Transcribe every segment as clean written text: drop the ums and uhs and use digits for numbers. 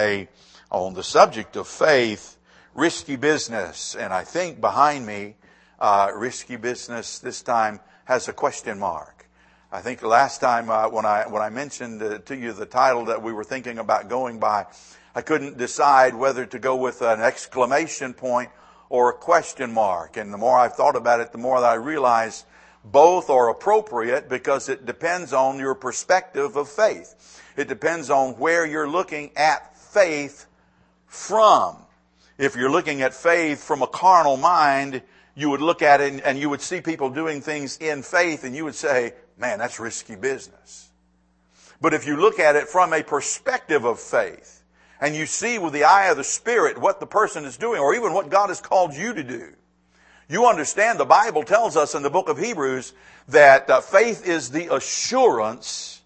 today on the subject of faith, risky business. And I think behind me, risky business this time has a question mark. I think last time when I mentioned to you the title that we were thinking about going by, I couldn't decide whether to go with an exclamation point or a question mark. And the more I've thought about it, the more that I realize both are appropriate because it depends on your perspective of faith. It depends on where you're looking at faith from. If you're looking at faith from a carnal mind, you would look at it and you would see people doing things in faith and you would say, man, that's risky business. But if you look at it from a perspective of faith and you see with the eye of the Spirit what the person is doing or even what God has called you to do, you understand the Bible tells us in the book of Hebrews that faith is the assurance.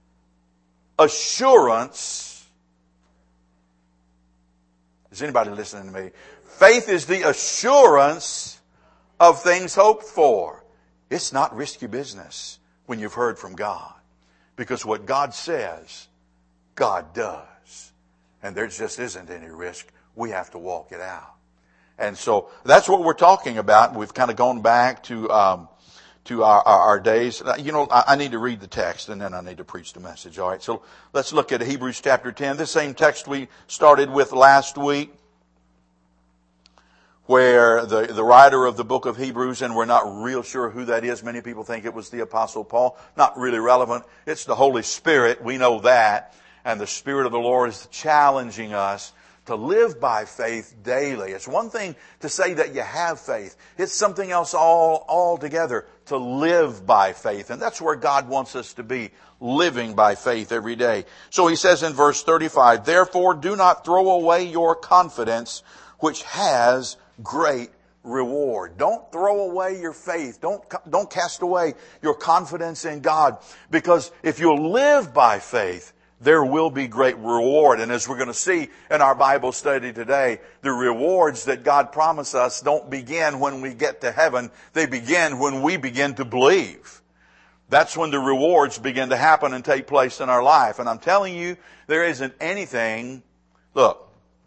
Is anybody listening to me? Faith is the assurance of things hoped for. It's not risky business when you've heard from God. Because what God says, God does. And there just isn't any risk. We have to walk it out. And so that's what we're talking about. We've kind of gone back to our days. You know, I need to read the text and then I need to preach the message. All right, so let's look at Hebrews chapter 10. This same text we started with last week, where the writer of the book of Hebrews, and we're not real sure who that is. Many people think it was the Apostle Paul. Not really relevant. It's the Holy Spirit. We know that. And the Spirit of the Lord is challenging us to live by faith daily. It's one thing to say that you have faith. It's something else altogether to live by faith. And that's where God wants us to be, living by faith every day. So he says in verse 35, therefore do not throw away your confidence, which has great reward. Don't throw away your faith. Don't cast away your confidence in God. Because if you'll live by faith, there will be great reward. And as we're going to see in our Bible study today, the rewards that God promised us don't begin when we get to heaven. They begin when we begin to believe. That's when the rewards begin to happen and take place in our life. And I'm telling you, there isn't anything. Look,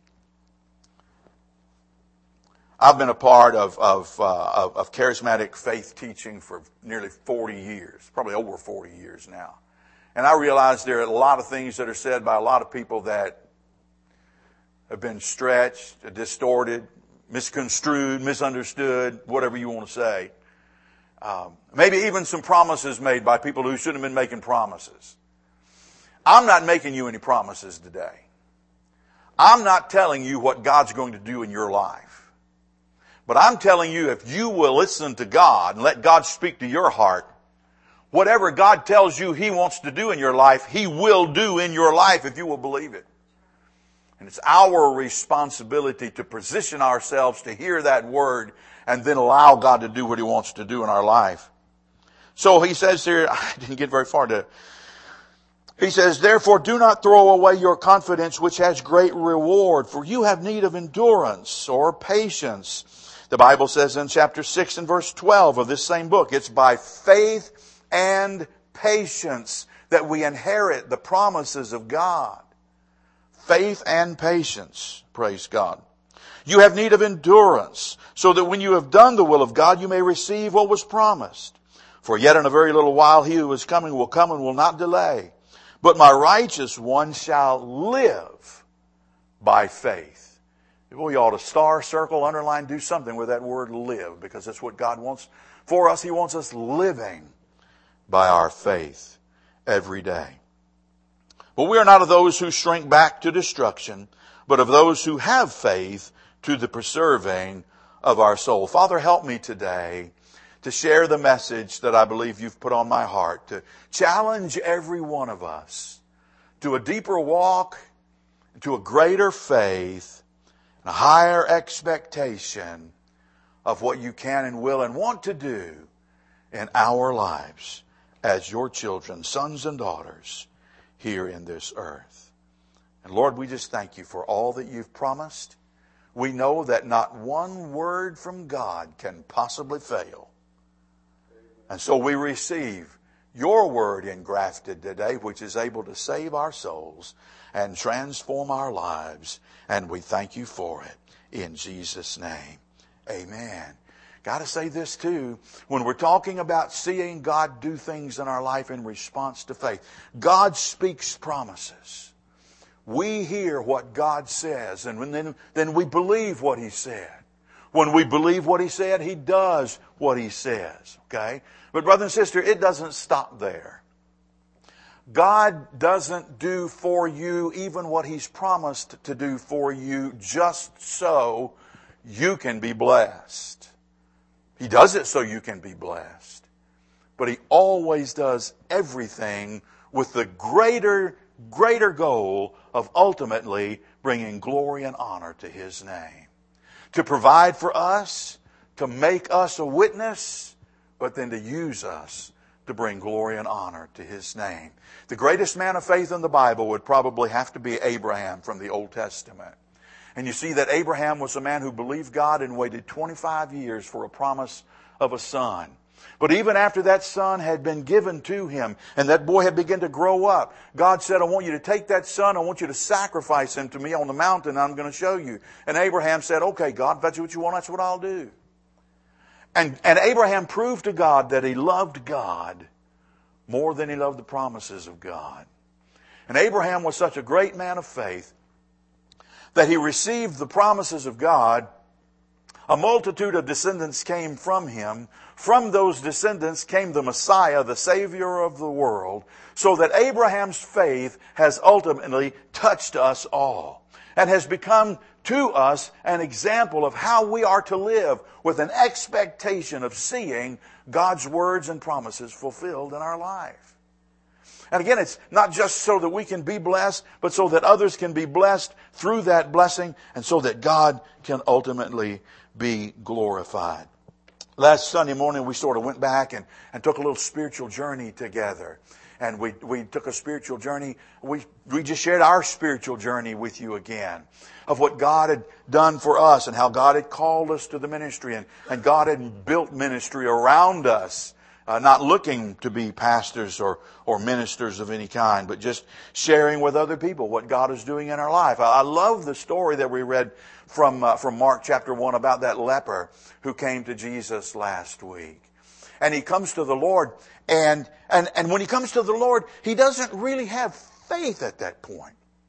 I've been a part of charismatic faith teaching for nearly 40 years, probably over 40 years now. And I realize there are a lot of things that are said by a lot of people that have been stretched, distorted, misconstrued, misunderstood, whatever you want to say. Maybe even some promises made by people who shouldn't have been making promises. I'm not making you any promises today. I'm not telling you what God's going to do in your life. But I'm telling you, if you will listen to God and let God speak to your heart, whatever God tells you He wants to do in your life, He will do in your life if you will believe it. And it's our responsibility to position ourselves to hear that word and then allow God to do what He wants to do in our life. So he says here, I didn't get very far to. He says, therefore do not throw away your confidence, which has great reward, for you have need of endurance or patience. The Bible says in chapter 6 and verse 12 of this same book, it's by faith and patience that we inherit the promises of God. Faith and patience. Praise God. You have need of endurance, so that when you have done the will of God, you may receive what was promised. For yet in a very little while he who is coming will come and will not delay. But my righteous one shall live by faith. We ought to star, circle, underline, do something with that word live, because that's what God wants for us. He wants us living by our faith every day. But we are not of those who shrink back to destruction, but of those who have faith to the preserving of our soul. Father, help me today to share the message that I believe you've put on my heart, to challenge every one of us to a deeper walk, to a greater faith, and a higher expectation of what you can and will and want to do in our lives as your children, sons and daughters, here in this earth. And Lord, we just thank you for all that you've promised. We know that not one word from God can possibly fail. And so we receive your word engrafted today, which is able to save our souls and transform our lives. And we thank you for it in Jesus' name. Amen. Got to say this too. When we're talking about seeing God do things in our life in response to faith, God speaks promises. We hear what God says, and then we believe what He said. When we believe what He said, He does what He says. Okay? But brother and sister, it doesn't stop there. God doesn't do for you even what He's promised to do for you just so you can be blessed. He does it so you can be blessed. But He always does everything with the greater goal of ultimately bringing glory and honor to His name. To provide for us, to make us a witness, but then to use us to bring glory and honor to His name. The greatest man of faith in the Bible would probably have to be Abraham from the Old Testament. And you see that Abraham was a man who believed God and waited 25 years for a promise of a son. But even after that son had been given to him and that boy had begun to grow up, God said, I want you to take that son, I want you to sacrifice him to me on the mountain I'm going to show you. And Abraham said, okay, God, if that's what you want, that's what I'll do. And Abraham proved to God that he loved God more than he loved the promises of God. And Abraham was such a great man of faith that he received the promises of God. A multitude of descendants came from him. From those descendants came the Messiah, the Savior of the world, so that Abraham's faith has ultimately touched us all and has become to us an example of how we are to live with an expectation of seeing God's words and promises fulfilled in our life. And again, it's not just so that we can be blessed, but so that others can be blessed through that blessing and so that God can ultimately be glorified. Last Sunday morning, we sort of went back and took a little spiritual journey together. And we took a spiritual journey. We just shared our spiritual journey with you again of what God had done for us and how God had called us to the ministry and God had built ministry around us. Not looking to be pastors or ministers of any kind, but just sharing with other people what God is doing in our life. I love the story that we read from Mark chapter 1 about that leper who came to Jesus last week. And he comes to the Lord, and when he comes to the Lord, he doesn't really have faith at that point.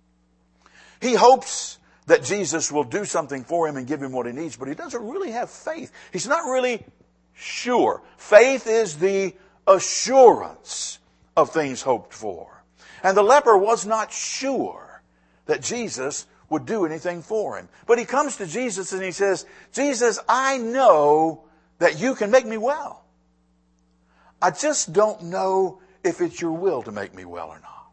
He hopes that Jesus will do something for him and give him what he needs, but he doesn't really have faith. He's not really sure. Faith is the assurance of things hoped for. And the leper was not sure that Jesus would do anything for him. But he comes to Jesus and he says, Jesus, I know that you can make me well. I just don't know if it's your will to make me well or not.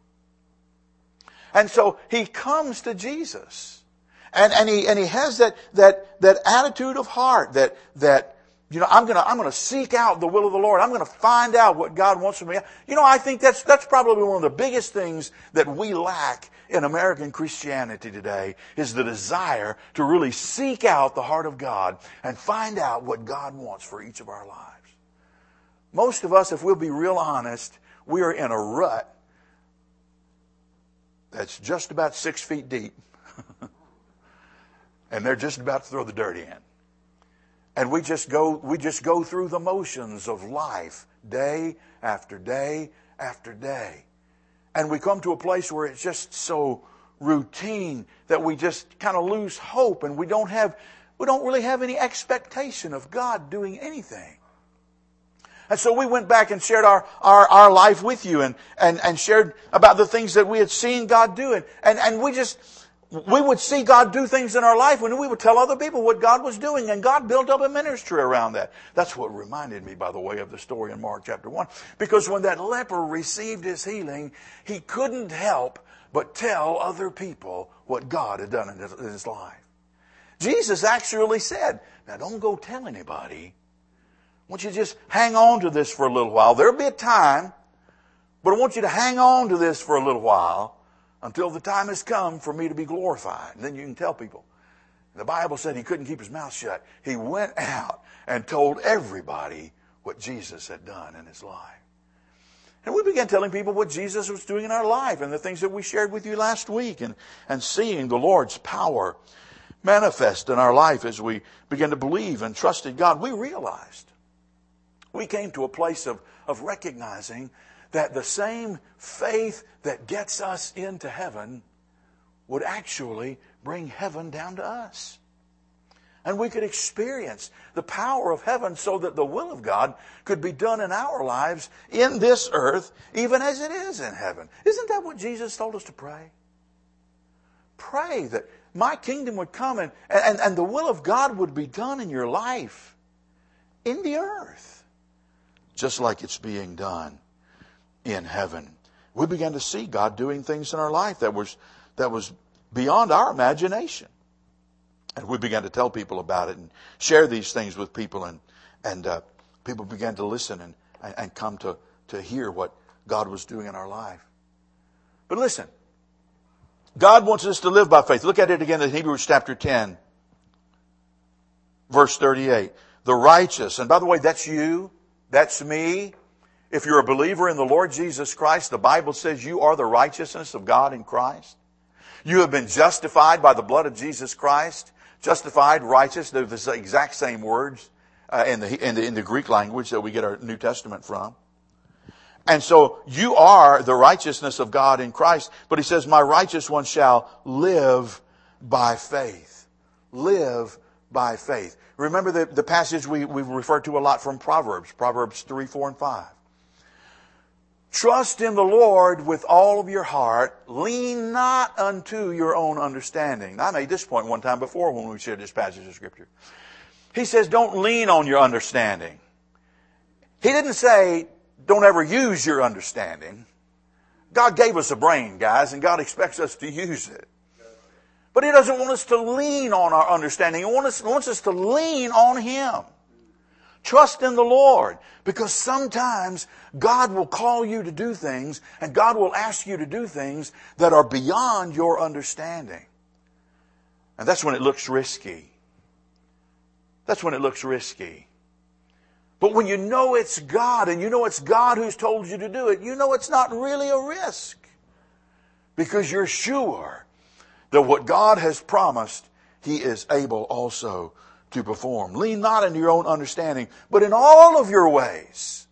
And so he comes to Jesus. And he has that attitude of heart that I'm gonna seek out the will of the Lord. I'm gonna find out what God wants from me. I think that's probably one of the biggest things that we lack in American Christianity today is the desire to really seek out the heart of God and find out what God wants for each of our lives. Most of us, if we'll be real honest, we are in a rut that's just about 6 feet deep. And they're just about to throw the dirt in. And we just go through the motions of life day after day after day. And we come to a place where it's just so routine that we just kind of lose hope and we don't really have any expectation of God doing anything. And so we went back and shared our life with you and shared about the things that we had seen God do. And we would see God do things in our life and we would tell other people what God was doing, and God built up a ministry around that. That's what reminded me, by the way, of the story in Mark chapter 1. Because when that leper received his healing, he couldn't help but tell other people what God had done in his life. Jesus actually said, now don't go tell anybody. I want you to just hang on to this for a little while. There'll be a time, but I want you to hang on to this for a little while until the time has come for me to be glorified. And then you can tell people. The Bible said he couldn't keep his mouth shut. He went out and told everybody what Jesus had done in his life. And we began telling people what Jesus was doing in our life and the things that we shared with you last week, and seeing the Lord's power manifest in our life as we began to believe and trust in God. We realized, we came to a place of recognizing that the same faith that gets us into heaven would actually bring heaven down to us. And we could experience the power of heaven so that the will of God could be done in our lives in this earth, even as it is in heaven. Isn't that what Jesus told us to pray? Pray that my kingdom would come and the will of God would be done in your life, in the earth, just like it's being done in heaven. We began to see God doing things in our life that was beyond our imagination. And we began to tell people about it and share these things with people, and people began to listen and come to hear what God was doing in our life. But listen, God wants us to live by faith. Look at it again in Hebrews chapter 10, verse 38. The righteous, and by the way, that's you, that's me. If you're a believer in the Lord Jesus Christ, the Bible says you are the righteousness of God in Christ. You have been justified by the blood of Jesus Christ. Justified, righteous, they're the exact same words in the Greek language that we get our New Testament from. And so you are the righteousness of God in Christ. But he says, my righteous one shall live by faith. Live by faith. Remember the passage we referred to a lot from Proverbs 3, 4, and 5. Trust in the Lord with all of your heart. Lean not unto your own understanding. I made this point one time before when we shared this passage of Scripture. He says, don't lean on your understanding. He didn't say, don't ever use your understanding. God gave us a brain, guys, and God expects us to use it. But He doesn't want us to lean on our understanding. He wants us to lean on Him. Trust in the Lord, because sometimes God will call you to do things, and God will ask you to do things that are beyond your understanding. And that's when it looks risky. That's when it looks risky. But when you know it's God, and you know it's God who's told you to do it, you know it's not really a risk. Because you're sure that what God has promised, He is able also to perform. Lean not into your own understanding, but in all of your ways,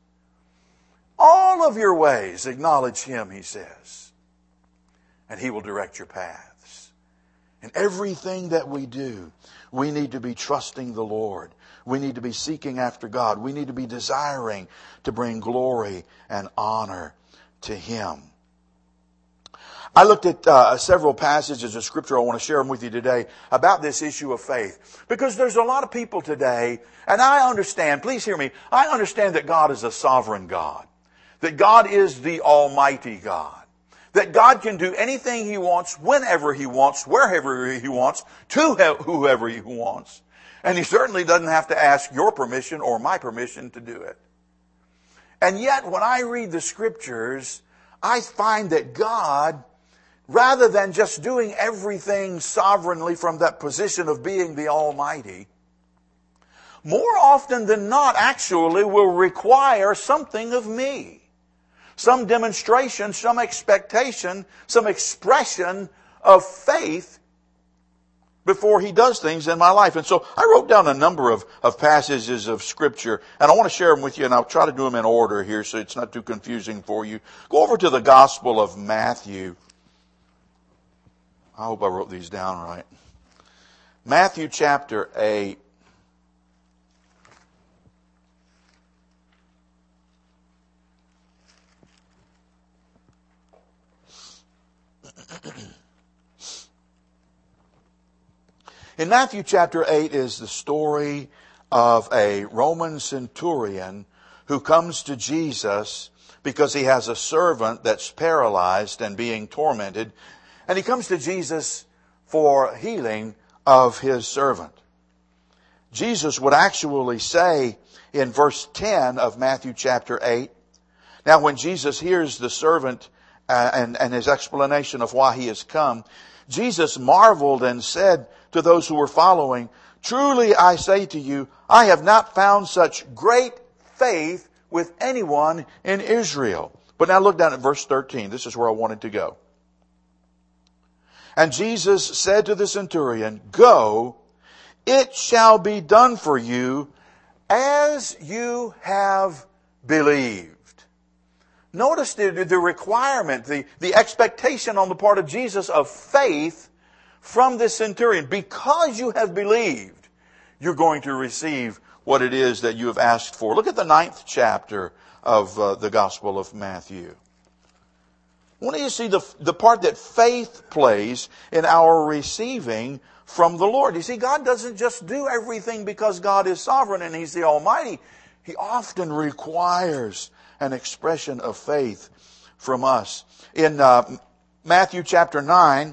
acknowledge Him, He says, and He will direct your paths. In everything that we do, we need to be trusting the Lord. We need to be seeking after God. We need to be desiring to bring glory and honor to Him. I looked at several passages of Scripture. I want to share them with you today about this issue of faith. Because there's a lot of people today, and I understand, please hear me, I understand that God is a sovereign God. That God is the Almighty God. That God can do anything He wants, whenever He wants, wherever He wants, to whoever He wants. And He certainly doesn't have to ask your permission or my permission to do it. And yet, when I read the Scriptures, I find that God, rather than just doing everything sovereignly from that position of being the Almighty, more often than not actually will require something of me. Some demonstration, some expectation, some expression of faith before He does things in my life. And so I wrote down a number of passages of Scripture, and I want to share them with you, and I'll try to do them in order here so it's not too confusing for you. Go over to the Gospel of Matthew. I hope I wrote these down right. Matthew chapter 8. In Matthew chapter 8 is the story of a Roman centurion who comes to Jesus because he has a servant that's paralyzed and being tormented. And he comes to Jesus for healing of his servant. Jesus would actually say in verse 10 of Matthew chapter 8, now when Jesus hears the servant and his explanation of why he has come, Jesus marveled and said to those who were following, truly I say to you, I have not found such great faith with anyone in Israel. But now look down at verse 13. This is where I wanted to go. And Jesus said to the centurion, "Go, it shall be done for you as you have believed." Notice the requirement, the expectation on the part of Jesus of faith from this centurion. Because you have believed, you're going to receive what it is that you have asked for. Look at the 9th chapter of the Gospel of Matthew. I want you to see the part that faith plays in our receiving from the Lord. You see, God doesn't just do everything because God is sovereign and He's the Almighty. He often requires an expression of faith from us. In Matthew chapter 9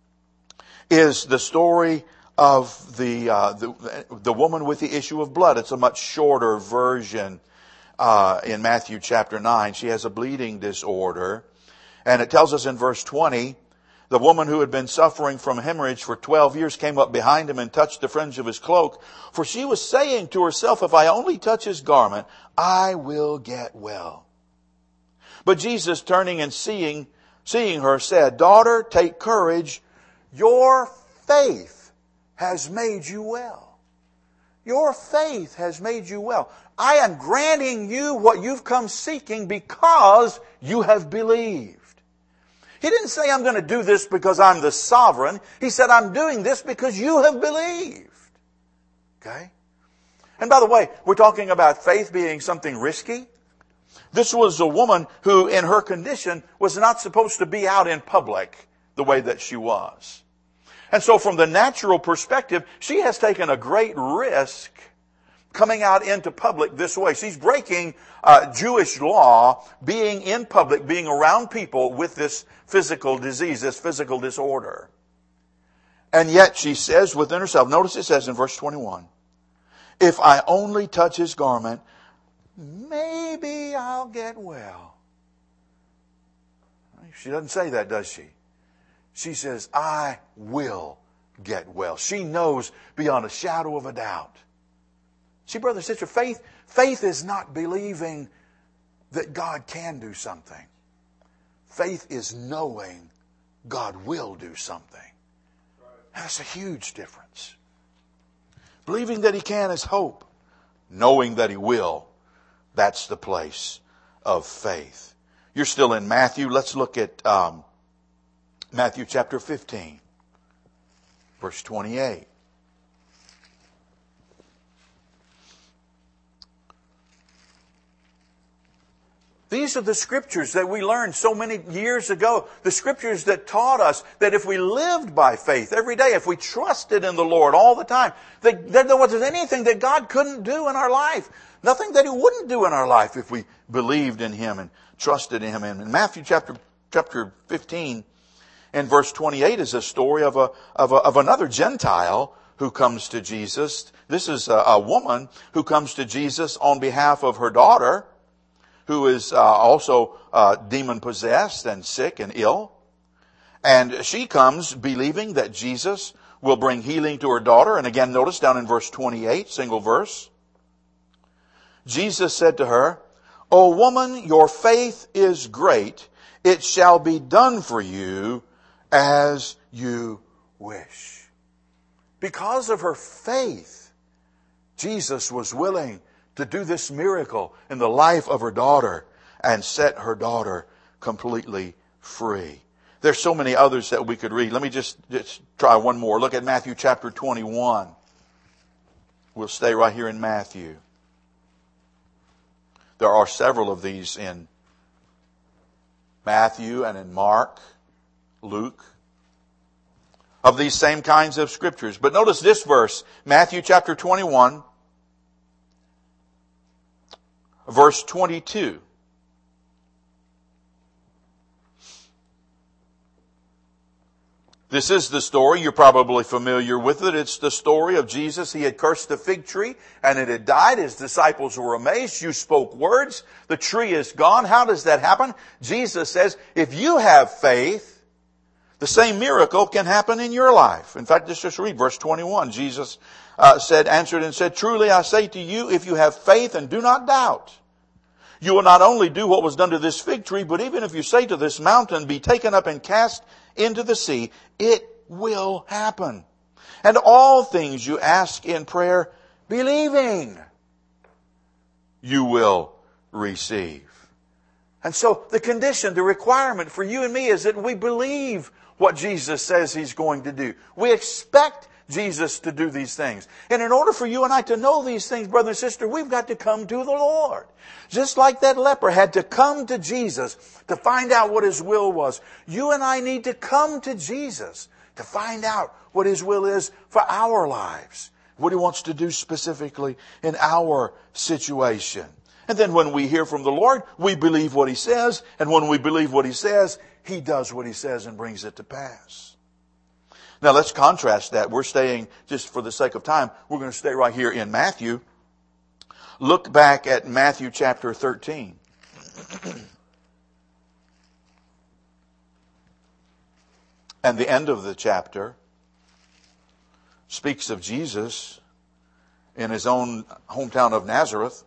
is the story of the woman with the issue of blood. It's a much shorter version in Matthew chapter 9. She has a bleeding disorder. And it tells us in verse 20, the woman who had been suffering from hemorrhage for 12 years came up behind him and touched the fringe of his cloak. For she was saying to herself, "If I only touch his garment, I will get well." But Jesus, turning and seeing her, said, "Daughter, take courage. Your faith has made you well." Your faith has made you well. I am granting you what you've come seeking because you have believed. He didn't say, "I'm going to do this because I'm the sovereign." He said, "I'm doing this because you have believed." Okay? And by the way, we're talking about faith being something risky. This was a woman who, in her condition, was not supposed to be out in public the way that she was. And so from the natural perspective, she has taken a great risk coming out into public this way. She's breaking Jewish law, being in public, being around people with this physical disease, this physical disorder. And yet she says within herself, notice it says in verse 21, "If I only touch his garment, maybe I'll get well." She doesn't say that, does she? She says, "I will get well." She knows beyond a shadow of a doubt. See, brother and sister, faith is not believing that God can do something. Faith is knowing God will do something. That's a huge difference. Believing that He can is hope. Knowing that He will, that's the place of faith. You're still in Matthew. Let's look at Matthew chapter 15, verse 28. These are the scriptures that we learned so many years ago. The scriptures that taught us that if we lived by faith every day, if we trusted in the Lord all the time, that there wasn't anything that God couldn't do in our life. Nothing that He wouldn't do in our life if we believed in Him and trusted in Him. And in Matthew chapter 15 and verse 28 is a story of another Gentile who comes to Jesus. This is a woman who comes to Jesus on behalf of her daughter, who is also demon-possessed and sick and ill. And she comes believing that Jesus will bring healing to her daughter. And again, notice down in verse 28, single verse. Jesus said to her, "O woman, your faith is great. It shall be done for you as you wish." Because of her faith, Jesus was willing to do this miracle in the life of her daughter and set her daughter completely free. There's so many others that we could read. Let me just try one more. Look at Matthew chapter 21. We'll stay right here in Matthew. There are several of these in Matthew and in Mark, Luke, of these same kinds of scriptures. But notice this verse, Matthew chapter 21, verse 22. This is the story. You're probably familiar with it. It's the story of Jesus. He had cursed the fig tree and it had died. His disciples were amazed. You spoke words. The tree is gone. How does that happen? Jesus says, if you have faith, the same miracle can happen in your life. In fact, let's just read verse 21. Jesus answered and said, "Truly I say to you, if you have faith and do not doubt, You will not only do what was done to this fig tree, but even if you say to this mountain, be taken up and cast into the sea, it will happen. And all things you ask in prayer, believing, you will receive. And so the condition, the requirement for you and me is that we believe what Jesus says He's going to do. We expect Jesus to do these things. And in order for you and I to know these things, brother and sister, we've got to come to the Lord. Just like that leper had to come to Jesus to find out what His will was. You and I need to come to Jesus to find out what His will is for our lives. What He wants to do specifically in our situation. And then when we hear from the Lord, we believe what He says. And when we believe what He says, He does what He says and brings it to pass. Now let's contrast that. We're staying, just for the sake of time, we're going to stay right here in Matthew. Look back at Matthew chapter 13. And the end of the chapter speaks of Jesus in His own hometown of Nazareth.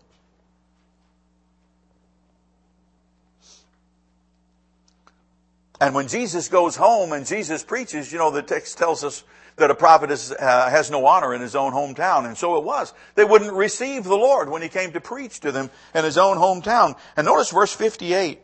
And when Jesus goes home and Jesus preaches, you know, the text tells us that a prophet has no honor in his own hometown. And so it was. They wouldn't receive the Lord when He came to preach to them in His own hometown. And notice verse 58.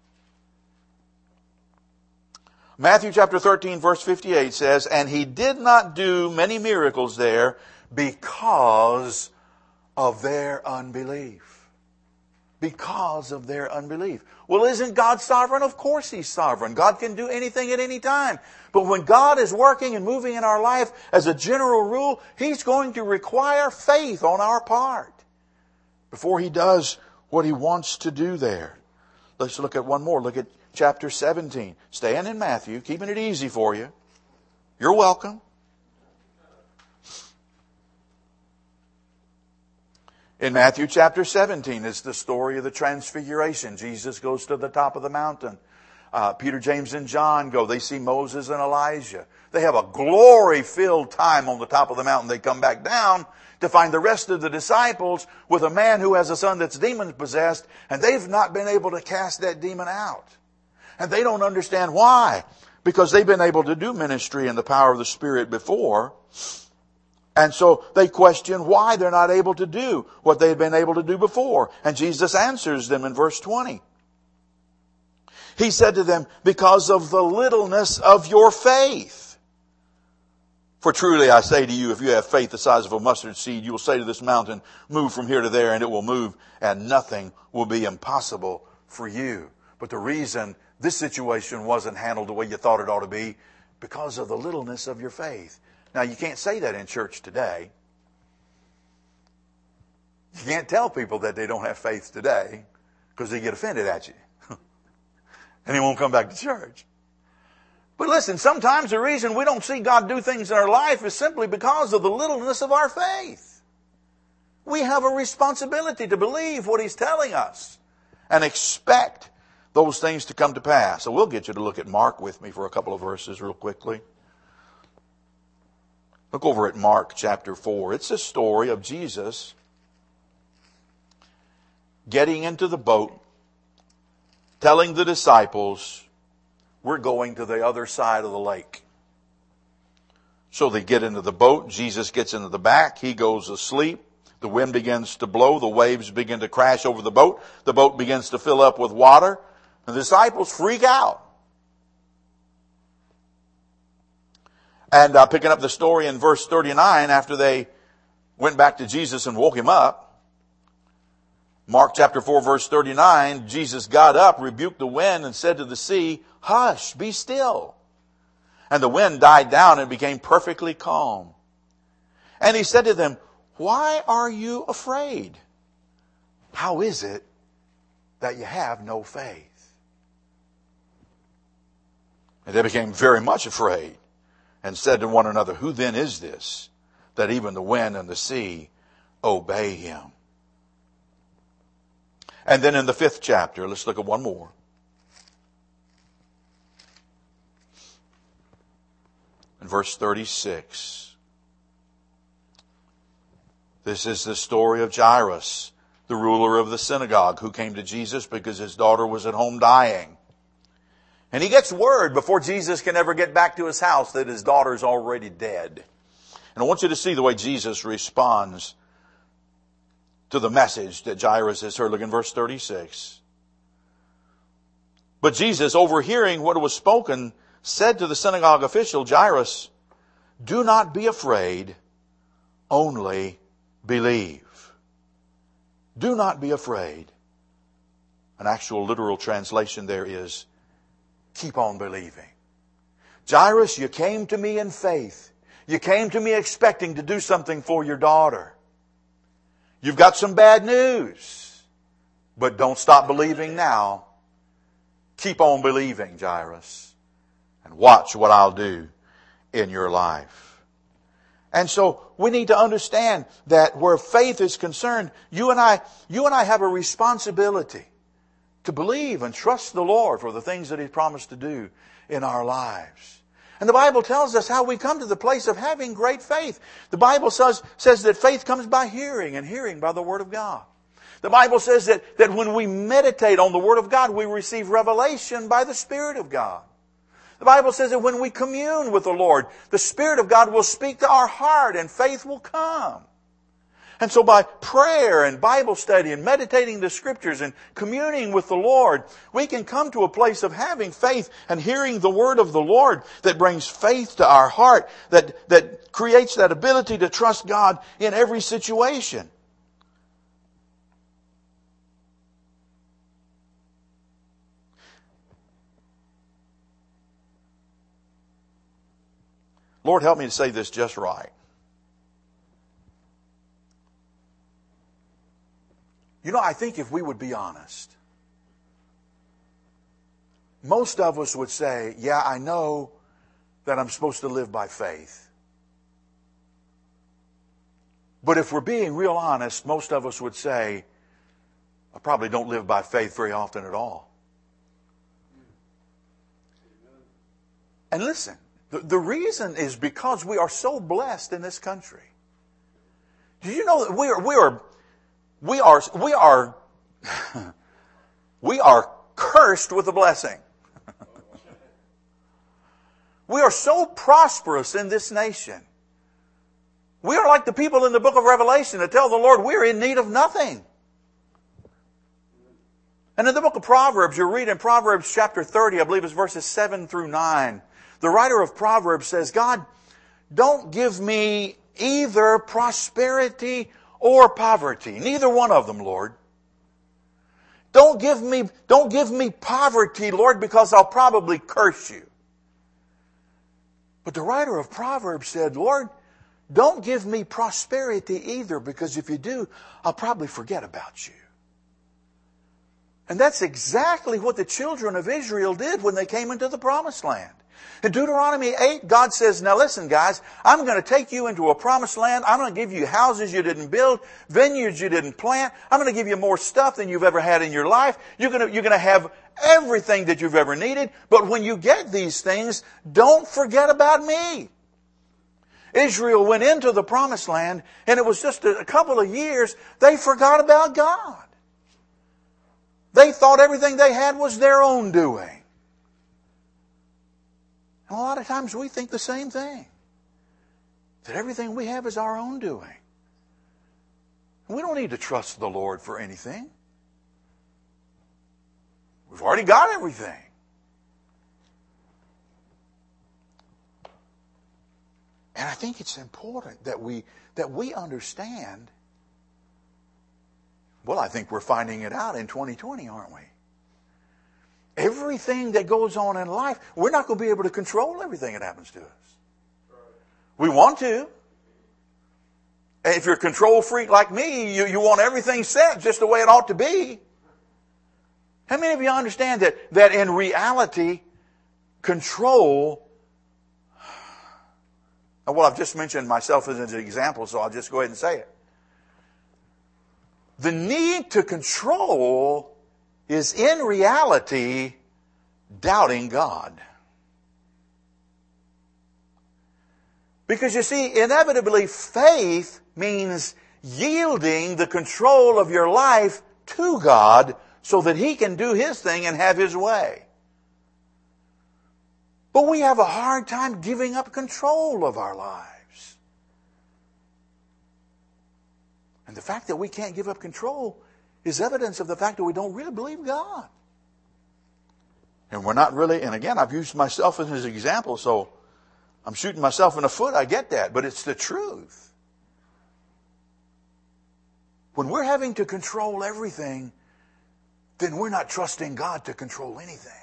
Matthew chapter 13 verse 58 says, and He did not do many miracles there because of their unbelief. Because of their unbelief. Well, isn't God sovereign? Of course He's sovereign. God can do anything at any time. But when God is working and moving in our life, as a general rule, He's going to require faith on our part before He does what He wants to do there. Let's look at one more. Look at chapter 17. Staying in Matthew, keeping it easy for you. You're welcome. In Matthew chapter 17 is the story of the transfiguration. Jesus goes to the top of the mountain. Peter, James, and John go. They see Moses and Elijah. They have a glory-filled time on the top of the mountain. They come back down to find the rest of the disciples with a man who has a son that's demon-possessed, and they've not been able to cast that demon out. And they don't understand why. Because they've been able to do ministry in the power of the Spirit before. And so they question why they're not able to do what they'd been able to do before. And Jesus answers them in verse 20. He said to them, because of the littleness of your faith. For truly I say to you, if you have faith the size of a mustard seed, you will say to this mountain, move from here to there, and it will move, and nothing will be impossible for you. But the reason this situation wasn't handled the way you thought it ought to be, because of the littleness of your faith. Now, you can't say that in church today. You can't tell people that they don't have faith today because they get offended at you. And they won't come back to church. But listen, sometimes the reason we don't see God do things in our life is simply because of the littleness of our faith. We have a responsibility to believe what He's telling us and expect those things to come to pass. So we'll get you to look at Mark with me for a couple of verses real quickly. Look over at Mark chapter 4. It's a story of Jesus getting into the boat, telling the disciples, we're going to the other side of the lake. So they get into the boat. Jesus gets into the back. He goes asleep. The wind begins to blow. The waves begin to crash over the boat. The boat begins to fill up with water. And the disciples freak out. And picking up the story in verse 39, after they went back to Jesus and woke Him up, Mark chapter 4 verse 39, Jesus got up, rebuked the wind, and said to the sea, hush, be still. And the wind died down and became perfectly calm. And He said to them, why are you afraid? How is it that you have no faith? And they became very much afraid, and said to one another, who then is this, that even the wind and the sea obey Him? And then in the 5th chapter, let's look at one more. In verse 36. This is the story of Jairus, the ruler of the synagogue, who came to Jesus because his daughter was at home dying. And he gets word before Jesus can ever get back to his house that his daughter's already dead. And I want you to see the way Jesus responds to the message that Jairus has heard. Look in verse 36. But Jesus, overhearing what was spoken, said to the synagogue official, Jairus, do not be afraid, only believe. Do not be afraid. An actual literal translation there is, keep on believing. Jairus, you came to me in faith. You came to me expecting to do something for your daughter. You've got some bad news, but don't stop believing now. Keep on believing, Jairus, and watch what I'll do in your life. And so we need to understand that where faith is concerned, you and I have a responsibility to believe and trust the Lord for the things that He promised to do in our lives. And the Bible tells us how we come to the place of having great faith. The Bible says that faith comes by hearing, and hearing by the Word of God. The Bible says that when we meditate on the Word of God, we receive revelation by the Spirit of God. The Bible says that when we commune with the Lord, the Spirit of God will speak to our heart and faith will come. And so by prayer and Bible study and meditating the Scriptures and communing with the Lord, we can come to a place of having faith and hearing the Word of the Lord that brings faith to our heart, that creates that ability to trust God in every situation. Lord, help me to say this just right. You know, I think if we would be honest, most of us would say, yeah, I know that I'm supposed to live by faith. But if we're being real honest, most of us would say, I probably don't live by faith very often at all. And listen, the reason is because we are so blessed in this country. Did you know that we are cursed with a blessing? We are so prosperous in this nation. We are like the people in the book of Revelation that tell the Lord we're in need of nothing. And in the book of Proverbs, you read in Proverbs chapter 30, I believe it's verses 7 through 9, the writer of Proverbs says, God, don't give me either prosperity or poverty. Neither one of them, Lord. Don't give me poverty, Lord, because I'll probably curse you. But the writer of Proverbs said, Lord, don't give me prosperity either, because if you do, I'll probably forget about you. And that's exactly what the children of Israel did when they came into the promised land. In Deuteronomy 8, God says, now listen guys, I'm going to take you into a promised land. I'm going to give you houses you didn't build, vineyards you didn't plant. I'm going to give you more stuff than you've ever had in your life. You're going to have everything that you've ever needed. But when you get these things, don't forget about me. Israel went into the promised land, and it was just a couple of years, they forgot about God. They thought everything they had was their own doing. And a lot of times we think the same thing. That everything we have is our own doing. We don't need to trust the Lord for anything. We've already got everything. And I think it's important that we understand. Well, I think we're finding it out in 2020, aren't we? Everything that goes on in life, we're not going to be able to control everything that happens to us. We want to. And if you're a control freak like me, you want everything set just the way it ought to be. How many of you understand that in reality, control... Well, I've just mentioned myself as an example, so I'll just go ahead and say it. The need to control is in reality doubting God. Because you see, inevitably faith means yielding the control of your life to God so that He can do His thing and have His way. But we have a hard time giving up control of our lives. And the fact that we can't give up control is evidence of the fact that we don't really believe God. And we're not really, and again, I've used myself as an example, so I'm shooting myself in the foot, I get that, but it's the truth. When we're having to control everything, then we're not trusting God to control anything.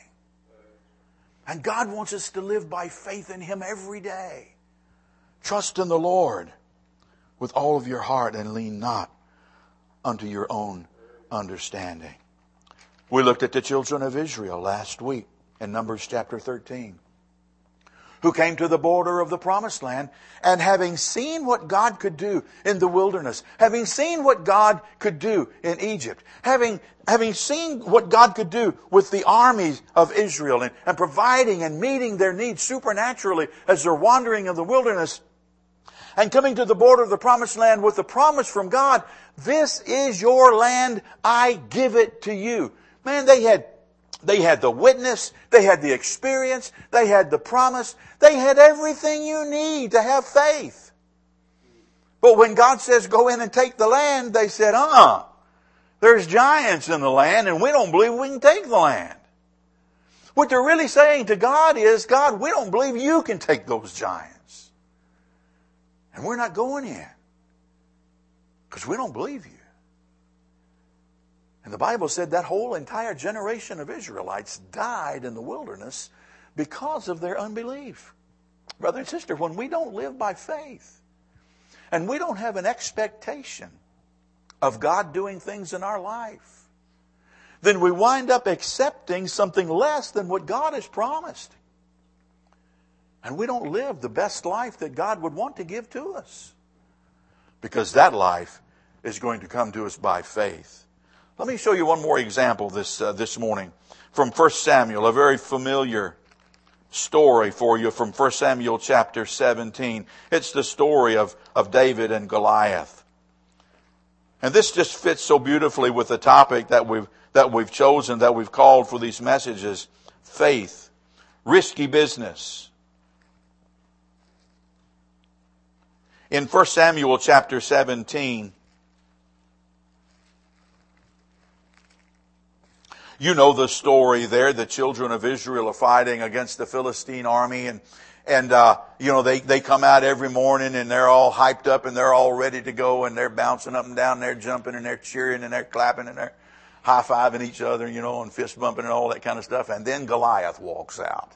And God wants us to live by faith in Him every day. Trust in the Lord with all of your heart and lean not unto your own understanding. We looked at the children of Israel last week in Numbers chapter 13, who came to the border of the promised land, and having seen what God could do in the wilderness, having seen what God could do in Egypt, having seen what God could do with the armies of Israel and providing and meeting their needs supernaturally as they're wandering in the wilderness, and coming to the border of the promised land with the promise from God, this is your land, I give it to you. Man, they had the witness, they had the experience, they had the promise, they had everything you need to have faith. But when God says go in and take the land, they said, there's giants in the land and we don't believe we can take the land. What they're really saying to God is, God, we don't believe you can take those giants. And we're not going in because we don't believe you. And the Bible said that whole entire generation of Israelites died in the wilderness because of their unbelief. Brother and sister, when we don't live by faith and we don't have an expectation of God doing things in our life, then we wind up accepting something less than what God has promised. And we don't live the best life that God would want to give to us, because that life is going to come to us by faith. Let me show you one more example this morning from 1 Samuel, a very familiar story for you from 1 Samuel chapter 17. It's the story of David and Goliath. And this just fits so beautifully with the topic that we've chosen, that we've called for these messages: faith, risky business. In 1 Samuel chapter 17, you know the story there. The children of Israel are fighting against the Philistine army, and they come out every morning and they're all hyped up and they're all ready to go, and they're bouncing up and down, they're jumping and they're cheering and they're clapping and they're high-fiving each other, and fist bumping and all that kind of stuff. And then Goliath walks out.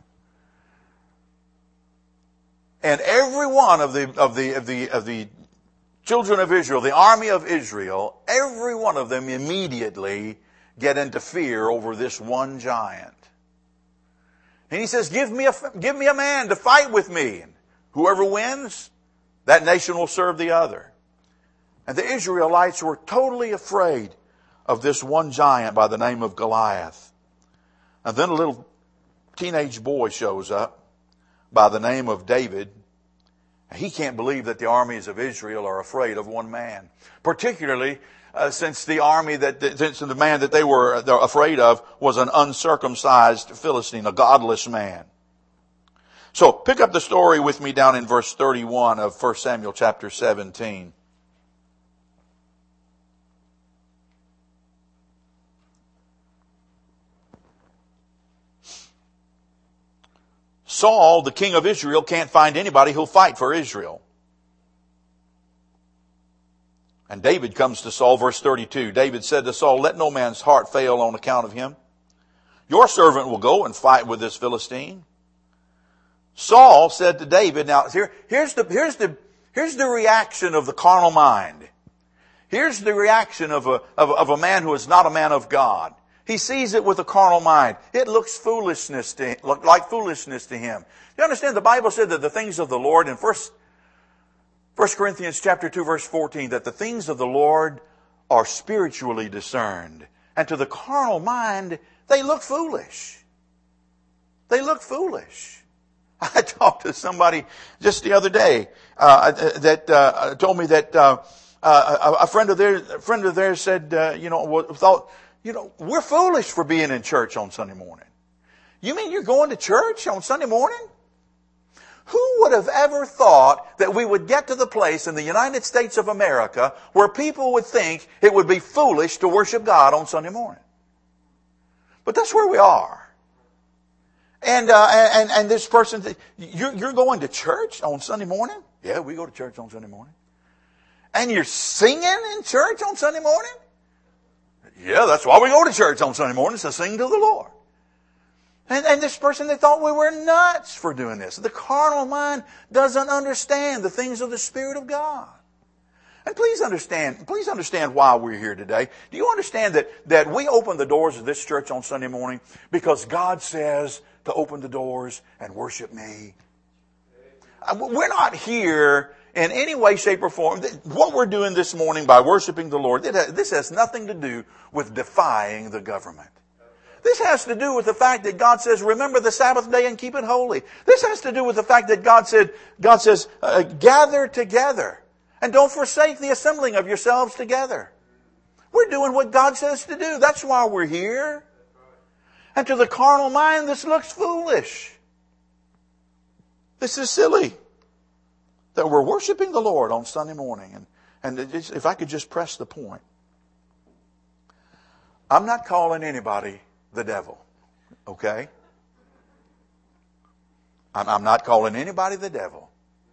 And every one of the children of Israel, the army of Israel, every one of them immediately get into fear over this one giant. And he says, give me a man to fight with me. And whoever wins, that nation will serve the other. And the Israelites were totally afraid of this one giant by the name of Goliath. And then a little teenage boy shows up by the name of David. He can't believe that the armies of Israel are afraid of one man, particularly since the man that they were afraid of was an uncircumcised Philistine, a godless man. So pick up the story with me down in verse 31 of 1 Samuel chapter 17. Saul, the king of Israel, can't find anybody who'll fight for Israel. And David comes to Saul, verse 32. David said to Saul, let no man's heart fail on account of him. Your servant will go and fight with this Philistine. Saul said to David, now here's the reaction of the carnal mind. Here's the reaction of a man who is not a man of God. He sees it with a carnal mind. It looks like foolishness to him. You understand, the Bible said that the things of the Lord in 1 Corinthians chapter 2 verse 14, that the things of the Lord are spiritually discerned. And to the carnal mind, they look foolish. They look foolish. I talked to somebody just the other day that told me that A friend of theirs said, thought, we're foolish for being in church on Sunday morning. You mean you're going to church on Sunday morning? Who would have ever thought that we would get to the place in the United States of America where people would think it would be foolish to worship God on Sunday morning? But that's where we are. And this person, you're going to church on Sunday morning? Yeah, we go to church on Sunday morning. And you're singing in church on Sunday morning? Yeah, that's why we go to church on Sunday mornings, to sing to the Lord. And this person, they thought we were nuts for doing this. The carnal mind doesn't understand the things of the Spirit of God. And please understand why we're here today. Do you understand that we open the doors of this church on Sunday morning because God says to open the doors and worship me? We're not here in any way, shape, or form. What we're doing this morning by worshiping the Lord, this has nothing to do with defying the government. This has to do with the fact that God says, remember the Sabbath day and keep it holy. This has to do with the fact that God says, gather together and don't forsake the assembling of yourselves together. We're doing what God says to do. That's why we're here. And to the carnal mind, this looks foolish. This is silly that we're worshiping the Lord on Sunday morning. And if I could just press the point. I'm not calling anybody the devil, okay? I'm not calling anybody the devil.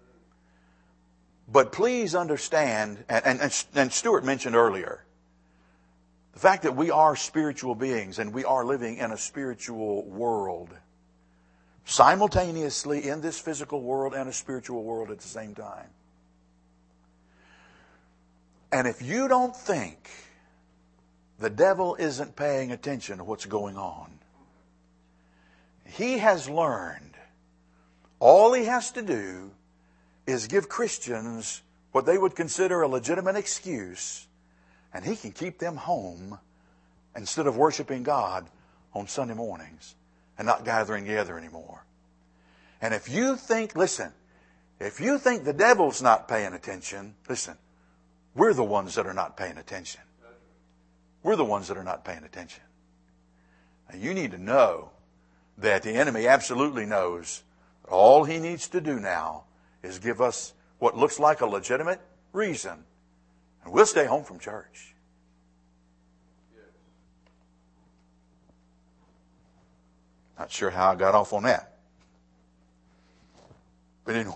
But please understand, and Stuart mentioned earlier, the fact that we are spiritual beings and we are living in a spiritual world, simultaneously in this physical world and a spiritual world at the same time. And if you don't think the devil isn't paying attention to what's going on, he has learned all he has to do is give Christians what they would consider a legitimate excuse, and he can keep them home instead of worshiping God on Sunday mornings and not gathering together anymore. And if you think the devil's not paying attention, listen, we're the ones that are not paying attention. We're the ones that are not paying attention. And you need to know that the enemy absolutely knows that all he needs to do now is give us what looks like a legitimate reason, and we'll stay home from church. Not sure how I got off on that. But anyway,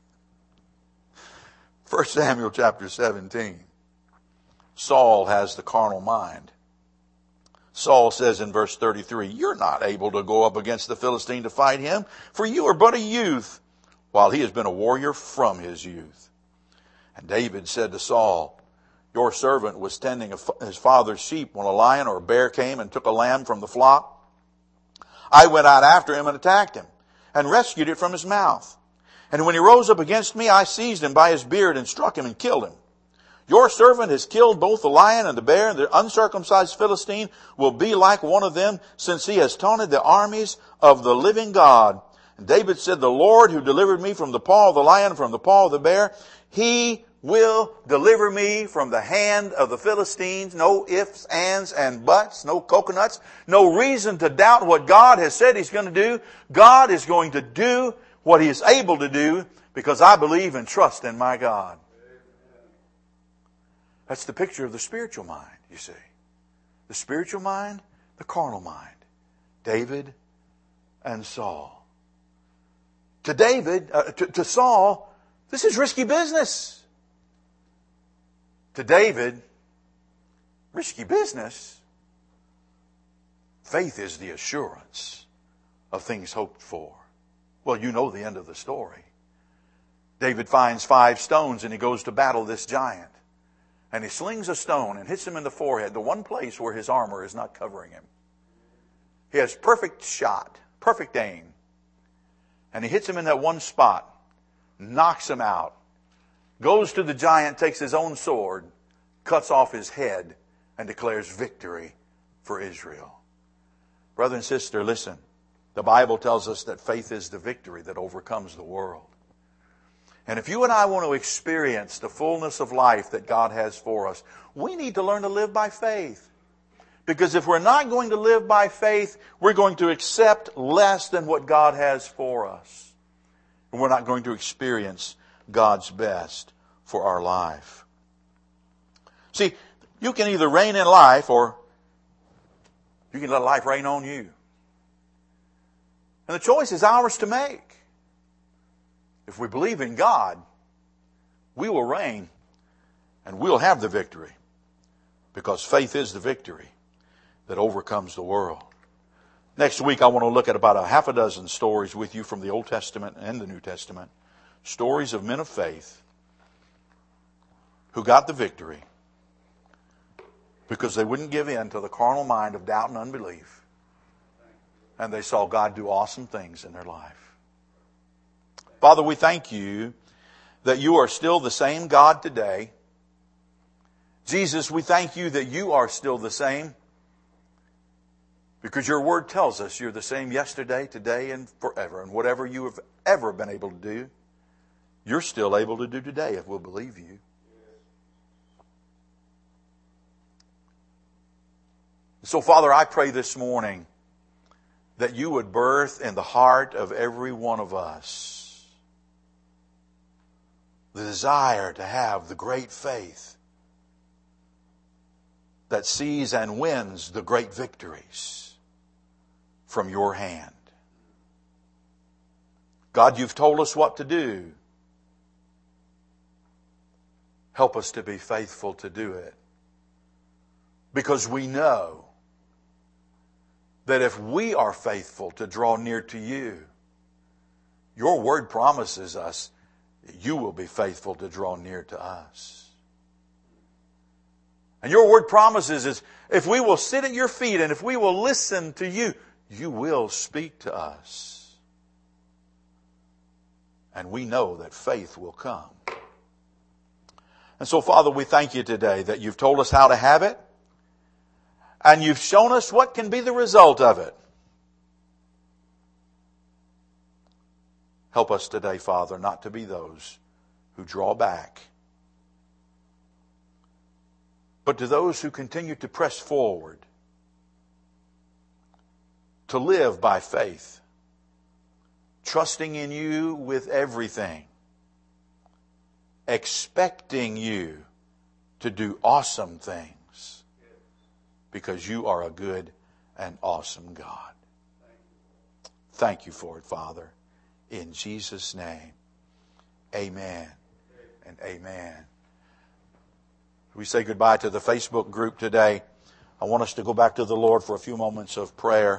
1 Samuel chapter 17. Saul has the carnal mind. Saul says in verse 33, you're not able to go up against the Philistine to fight him, for you are but a youth, while he has been a warrior from his youth. And David said to Saul, your servant was tending his father's sheep when a lion or a bear came and took a lamb from the flock. I went out after him and attacked him and rescued it from his mouth. And when he rose up against me, I seized him by his beard and struck him and killed him. Your servant has killed both the lion and the bear, and the uncircumcised Philistine will be like one of them, since he has taunted the armies of the living God. And David said, the Lord who delivered me from the paw of the lion, from the paw of the bear, he will deliver me from the hand of the Philistines. No ifs, ands, and buts, no coconuts, no reason to doubt what God has said he's going to do. God is going to do what he is able to do because I believe and trust in my God. That's the picture of the spiritual mind, you see. The spiritual mind, the carnal mind. David and Saul. To Saul, this is risky business. To David, risky business. Faith is the assurance of things hoped for. Well, you know the end of the story. David finds 5 stones and he goes to battle this giant. And he slings a stone and hits him in the forehead, the one place where his armor is not covering him. He has perfect shot, perfect aim. And he hits him in that one spot, knocks him out, goes to the giant, takes his own sword, cuts off his head, and declares victory for Israel. Brother and sister, listen. The Bible tells us that faith is the victory that overcomes the world. And if you and I want to experience the fullness of life that God has for us, we need to learn to live by faith. Because if we're not going to live by faith, we're going to accept less than what God has for us. And we're not going to experience God's best for our life. See, you can either reign in life or you can let life reign on you. And the choice is ours to make. If we believe in God, we will reign and we'll have the victory. Because faith is the victory that overcomes the world. Next week I want to look at about a half a dozen stories with you from the Old Testament and the New Testament. Stories of men of faith who got the victory because they wouldn't give in to the carnal mind of doubt and unbelief. And they saw God do awesome things in their life. Father, we thank you that you are still the same God today. Jesus, we thank you that you are still the same because your word tells us you're the same yesterday, today, and forever. And whatever you have ever been able to do, you're still able to do today if we'll believe you. So, Father, I pray this morning that you would birth in the heart of every one of us the desire to have the great faith that sees and wins the great victories from your hand. God, you've told us what to do. Help us to be faithful to do it. Because we know that if we are faithful to draw near to you, your word promises us that you will be faithful to draw near to us. And your word promises us, if we will sit at your feet and if we will listen to you, you will speak to us. And we know that faith will come. And so, Father, we thank you today that you've told us how to have it. And you've shown us what can be the result of it. Help us today, Father, not to be those who draw back, but to those who continue to press forward, to live by faith, trusting in you with everything, expecting you to do awesome things, because you are a good and awesome God. Thank you for it, Father. In Jesus' name, amen and amen. We say goodbye to the Facebook group today. I want us to go back to the Lord for a few moments of prayer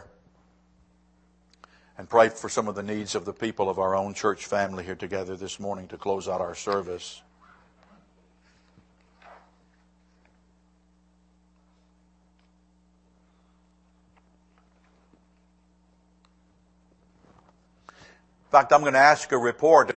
and pray for some of the needs of the people of our own church family here together this morning to close out our service. In fact, I'm going to ask a report.